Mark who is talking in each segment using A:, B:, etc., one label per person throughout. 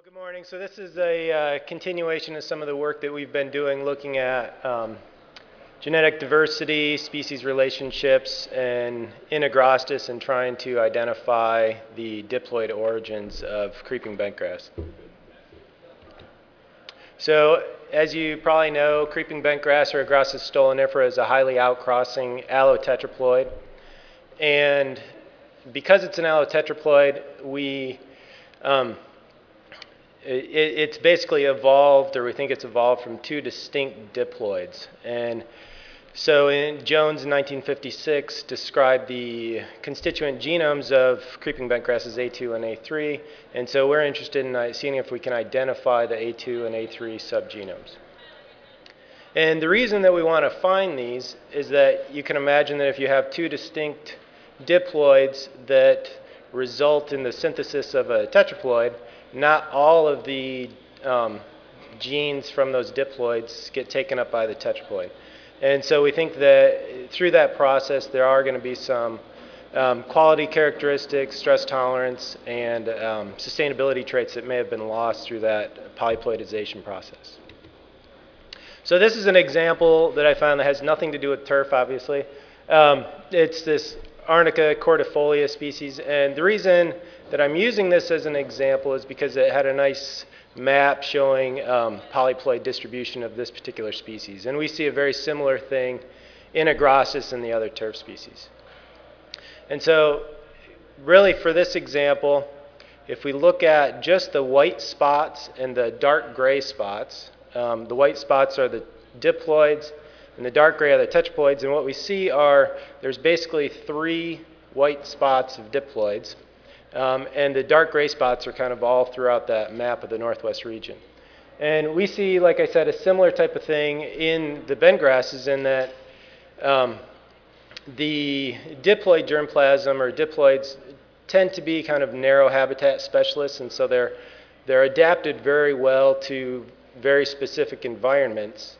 A: Good morning. So this is a continuation of some of the work that we've been doing looking at genetic diversity, species relationships, and in Agrostis, and trying to identify the diploid origins of creeping bentgrass. So as you probably know, creeping bentgrass or Agrostis stolonifera is a highly outcrossing allotetraploid. And because it's an allotetraploid, it's basically evolved, or we think it's evolved from two distinct diploids. And so Jones in 1956 described the constituent genomes of creeping bentgrasses A2 and A3. And so we're interested in seeing if we can identify the A2 and A3 subgenomes. And the reason that we want to find these is that you can imagine that if you have two distinct diploids that result in the synthesis of a tetraploid, not all of the genes from those diploids get taken up by the tetraploid. And so we think that through that process, there are going to be some quality characteristics, stress tolerance, and sustainability traits that may have been lost through that polyploidization process. So this is an example that I found that has nothing to do with turf, obviously. It's this Arnica cordifolia species, and the reason that I'm using this as an example is because it had a nice map showing polyploid distribution of this particular species. And we see a very similar thing in Agrostis and the other turf species. And so really for this example, if we look at just the white spots and the dark gray spots, the white spots are the diploids, and the dark gray are the tetraploids. And what we see are there's basically three white spots of diploids. And the dark gray spots are kind of all throughout that map of the northwest region. And we see, like I said, a similar type of thing in the bentgrasses in that the diploid germplasm or diploids tend to be kind of narrow habitat specialists, and so they're adapted very well to very specific environments.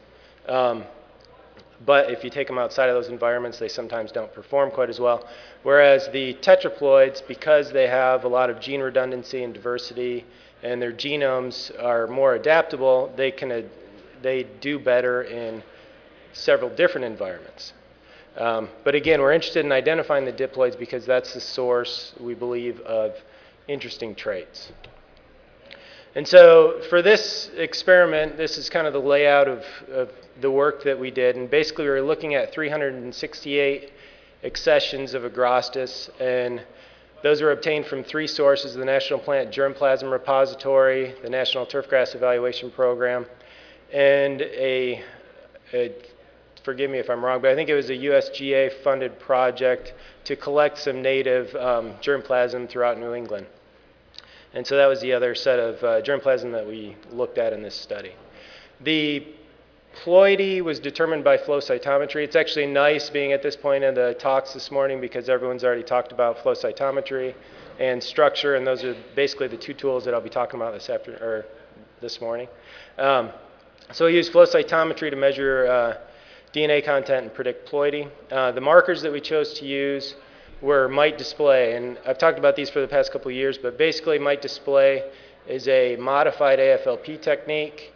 A: But if you take them outside of those environments, they sometimes don't perform quite as well. Whereas the tetraploids, because they have a lot of gene redundancy and diversity, and their genomes are more adaptable, they do better in several different environments. But again, we're interested in identifying the diploids because that's the source, we believe, of interesting traits. And so for this experiment, this is kind of the layout of the work that we did. And basically, we were looking at 368 accessions of Agrostis. And those were obtained from three sources: the National Plant Germplasm Repository, the National Turfgrass Evaluation Program, and forgive me if I'm wrong, but I think it was a USGA-funded project to collect some native germplasm throughout New England. And so that was the other set of germplasm that we looked at in this study. The ploidy was determined by flow cytometry. It's actually nice being at this point in the talks this morning because everyone's already talked about flow cytometry and structure, and those are basically the two tools that I'll be talking about this morning. So we use flow cytometry to measure DNA content and predict ploidy. The markers that we chose to use were mite display, and I've talked about these for the past couple of years, but basically mite display is a modified AFLP technique,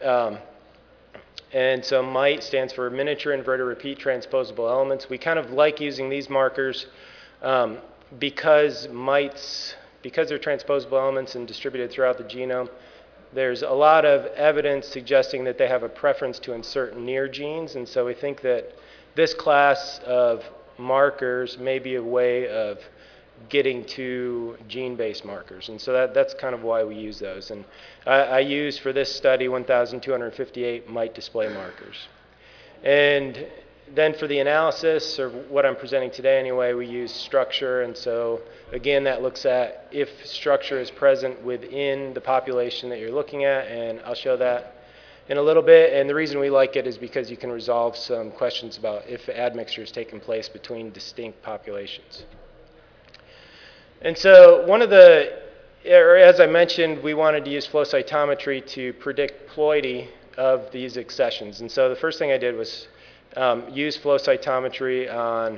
A: and so mite stands for miniature inverted repeat transposable elements. We kind of like using these markers because they're transposable elements and distributed throughout the genome. There's a lot of evidence suggesting that they have a preference to insert near genes, and so we think that this class of markers may be a way of getting to gene-based markers. And so that's kind of why we use those. And I used for this study 1,258 mite display markers. And then for the analysis, or what I'm presenting today anyway, we use structure. And so again, that looks at if structure is present within the population that you're looking at, and I'll show that in a little bit. And the reason we like it is because you can resolve some questions about if admixture is taking place between distinct populations. And so as I mentioned, we wanted to use flow cytometry to predict ploidy of these accessions. And so the first thing I did was use flow cytometry on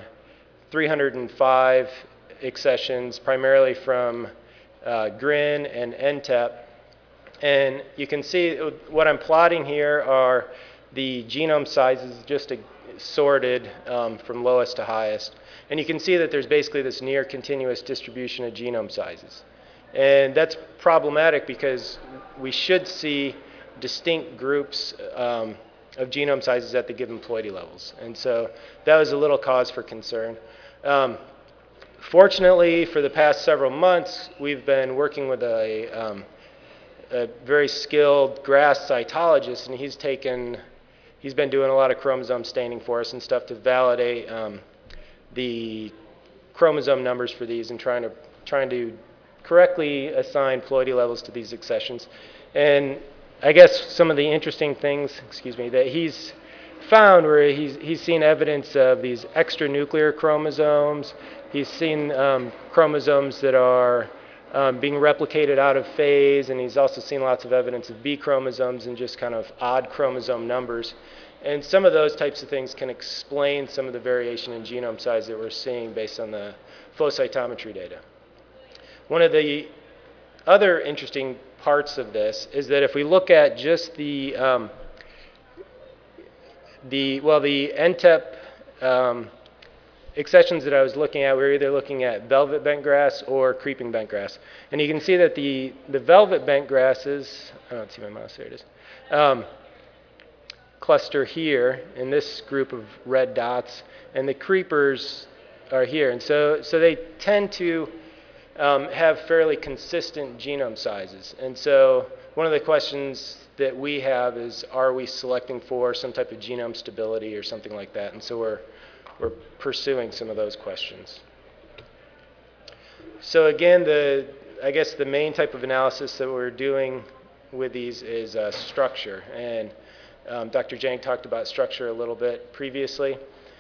A: 305 accessions, primarily from GRIN and NTEP. And you can see what I'm plotting here are the genome sizes just sorted from lowest to highest. And you can see that there's basically this near continuous distribution of genome sizes. And that's problematic because we should see distinct groups of genome sizes at the given ploidy levels. And so that was a little cause for concern. Fortunately, for the past several months, we've been working with a very skilled GRAS cytologist, and he's been doing a lot of chromosome staining for us and stuff to validate the chromosome numbers for these and trying to correctly assign ploidy levels to these accessions. And I guess some of the interesting things, that he's found where he's seen evidence of these extranuclear chromosomes. He's seen chromosomes that are being replicated out of phase, and he's also seen lots of evidence of B chromosomes and just kind of odd chromosome numbers. And some of those types of things can explain some of the variation in genome size that we're seeing based on the flow cytometry data. One of the other interesting parts of this is that if we look at just the NTEP accessions that I was looking at, we were either looking at velvet bentgrass or creeping bentgrass. And you can see that the velvet bentgrasses, I don't see my mouse, there it is, cluster here in this group of red dots, and the creepers are here. And so they tend to have fairly consistent genome sizes. And so one of the questions that we have is, are we selecting for some type of genome stability or something like that? And so we're pursuing some of those questions. So again, I guess the main type of analysis that we're doing with these is structure. And Dr. Jang talked about structure a little bit previously.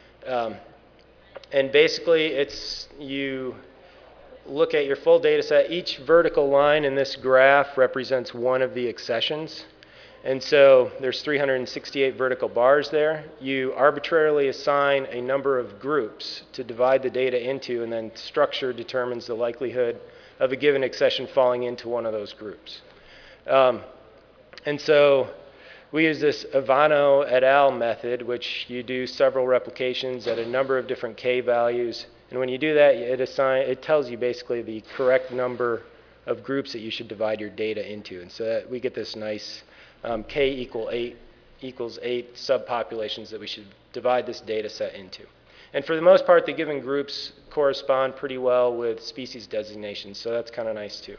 A: And basically, you look at your full data set. Each vertical line in this graph represents one of the accessions. And so there's 368 vertical bars there. You arbitrarily assign a number of groups to divide the data into, and then structure determines the likelihood of a given accession falling into one of those groups. And so we use this Ivano et al. Method, which you do several replications at a number of different K values. And when you do that, it tells you basically the correct number of groups that you should divide your data into. And so that we get this nice K equals 8 subpopulations that we should divide this data set into. And for the most part, the given groups correspond pretty well with species designations, so that's kind of nice too.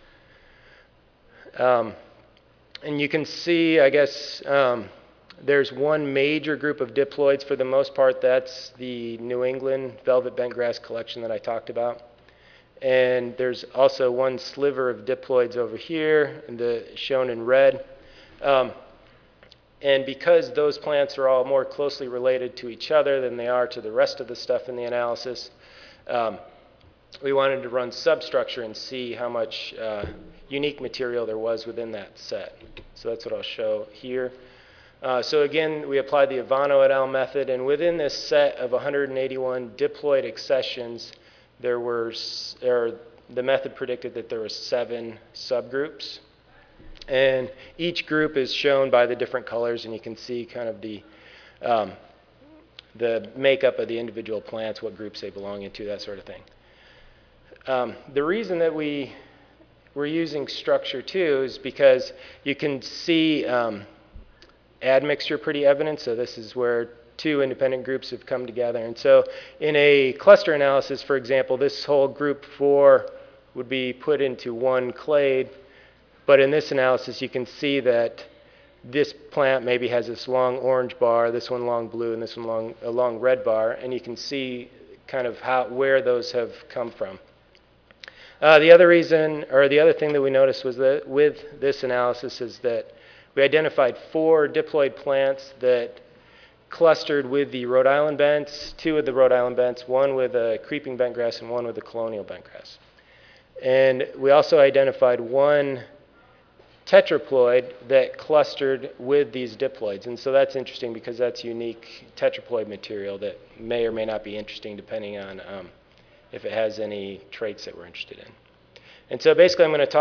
A: And you can see, I guess, there's one major group of diploids. For the most part, that's the New England velvet bentgrass collection that I talked about. And there's also one sliver of diploids over here, shown in red. And because those plants are all more closely related to each other than they are to the rest of the stuff in the analysis, we wanted to run substructure and see how much unique material there was within that set. So that's what I'll show here. So again, we applied the Ivano et al. Method, and within this set of 181 diploid accessions, the method predicted that there were 7 subgroups. And each group is shown by the different colors, and you can see kind of the makeup of the individual plants, what groups they belong into, that sort of thing. The reason that we're using structure too is because you can see admixture pretty evident. So this is where 2 independent groups have come together. And so in a cluster analysis, for example, this whole group 4 would be put into one clade. But in this analysis, you can see that this plant maybe has this long orange bar, this one long blue, and this one a long red bar. And you can see kind of where those have come from. The other thing that we noticed was that with this analysis is that we identified 4 diploid plants that clustered with the Rhode Island bents, 2 of the Rhode Island bents, 1 with a creeping bentgrass and 1 with a colonial bentgrass. And we also identified 1 tetraploid that clustered with these diploids. And so that's interesting because that's unique tetraploid material that may or may not be interesting depending on if it has any traits that we're interested in. And so basically I'm going to talk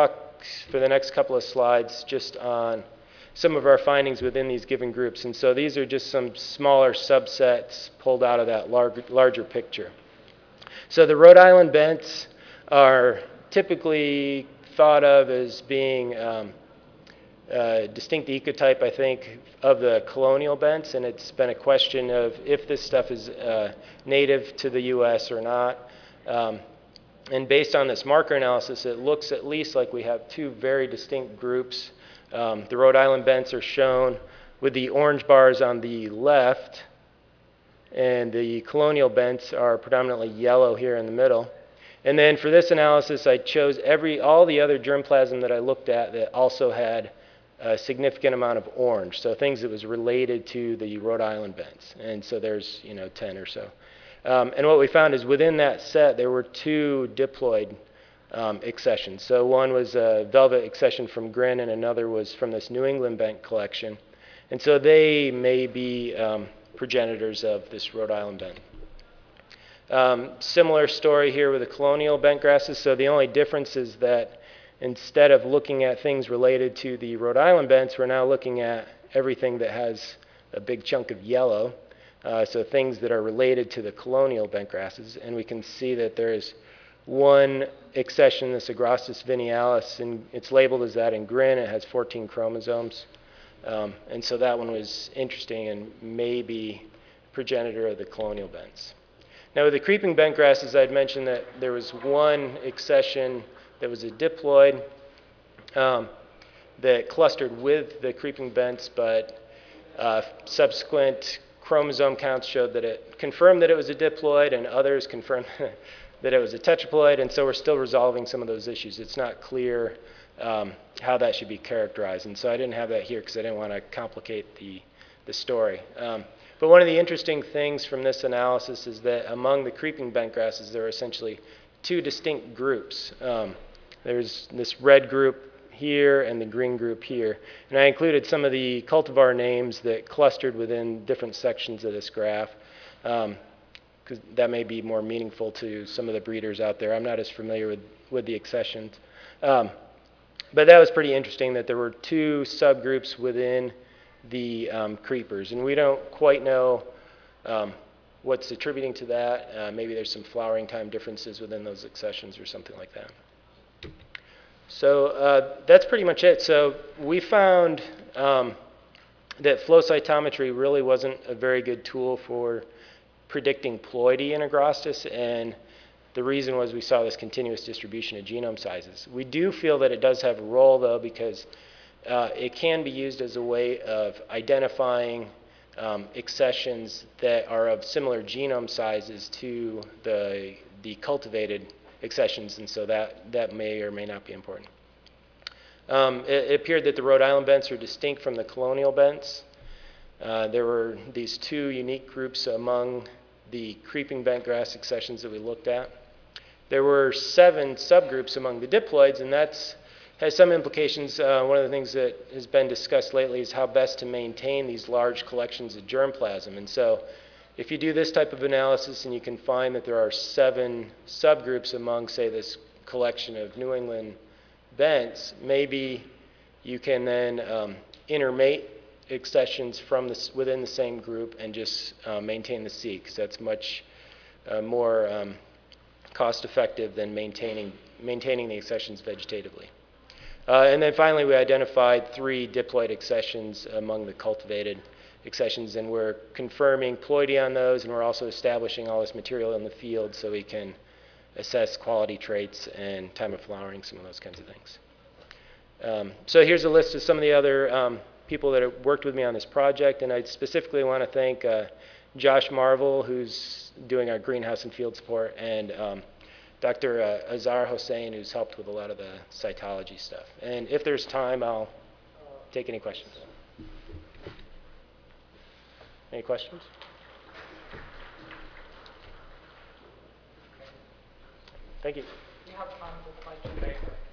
A: for the next couple of slides just on some of our findings within these given groups. And so these are just some smaller subsets pulled out of that larger picture. So the Rhode Island bents are typically thought of as being a distinct ecotype, I think, of the colonial bents, and it's been a question of if this stuff is native to the U.S. or not. And based on this marker analysis, it looks at least like we have two very distinct groups. The Rhode Island bents are shown with the orange bars on the left, and the colonial bents are predominantly yellow here in the middle. And then for this analysis, I chose all the other germplasm that I looked at that also had a significant amount of orange, so things that was related to the Rhode Island bents. And so there's 10 or so. And what we found is within that set, there were two diploid accessions. So one was a velvet accession from Grin, and another was from this New England bent collection. And so they may be progenitors of this Rhode Island bent. Similar story here with the colonial bent grasses. So the only difference is that instead of looking at things related to the Rhode Island bents, we're now looking at everything that has a big chunk of yellow. So things that are related to the colonial bent grasses. And we can see that there is one accession, this Agrostis vinealis, and it's labeled as that in Grin. It has 14 chromosomes. And so that one was interesting and maybe progenitor of the colonial bents. Now with the creeping bent grasses, I'd mentioned that there was one accession that was a diploid that clustered with the creeping bents, but subsequent chromosome counts showed that it confirmed that it was a diploid, and others confirmed that it was a tetraploid, and so we're still resolving some of those issues. It's not clear how that should be characterized, and so I didn't have that here because I didn't want to complicate the story. But one of the interesting things from this analysis is that among the creeping bent grasses, there are essentially two distinct groups. There's this red group here and the green group here. And I included some of the cultivar names that clustered within different sections of this graph, because that may be more meaningful to some of the breeders out there. I'm not as familiar with the accessions. But that was pretty interesting that there were two subgroups within the creepers, and we don't quite know what's attributing to that. Maybe there's some flowering time differences within those accessions or something like that. So that's pretty much it. So we found that flow cytometry really wasn't a very good tool for predicting ploidy in Agrostis, and the reason was we saw this continuous distribution of genome sizes. We do feel that it does have a role, though, because it can be used as a way of identifying accessions that are of similar genome sizes to the cultivated accessions, and so that may or may not be important. It appeared that the Rhode Island bents are distinct from the colonial bents. There were these two unique groups among the creeping bent grass accessions that we looked at. There were 7 subgroups among the diploids, and that has some implications. One of the things that has been discussed lately is how best to maintain these large collections of germplasm. And so if you do this type of analysis and you can find that there are 7 subgroups among, say, this collection of New England bents, maybe you can then intermate accessions from within the same group and just maintain the seed, because that's much more cost-effective than maintaining the accessions vegetatively. And then finally, we identified 3 diploid accessions among the cultivated accessions, and we're confirming ploidy on those, and we're also establishing all this material in the field so we can assess quality traits and time of flowering, some of those kinds of things. So here's a list of some of the other people that have worked with me on this project, and I specifically want to thank Josh Marvel, who's doing our greenhouse and field support, and Dr. Azhar Hossein, who's helped with a lot of the cytology stuff. And if there's time, I'll take any questions. Any questions? Thank you.
B: You have time for questions.